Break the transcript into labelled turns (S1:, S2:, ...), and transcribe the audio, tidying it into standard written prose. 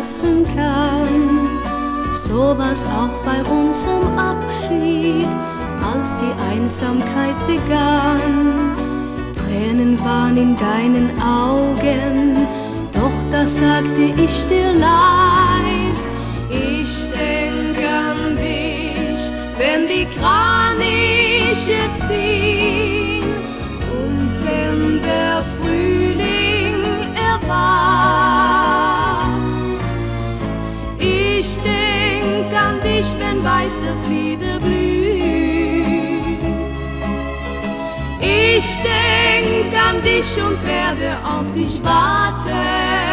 S1: vergessen kann. So war's auch bei unserem Abschied, als die Einsamkeit begann. Tränen waren in deinen Augen, doch da sagte ich dir leis: Ich denk an dich, wenn die Kraniche ziehen und wenn der Frühling erwacht. Ich denk an dich, wenn weiß der Flieder blüht. Ich denk an dich und werde auf dich warten.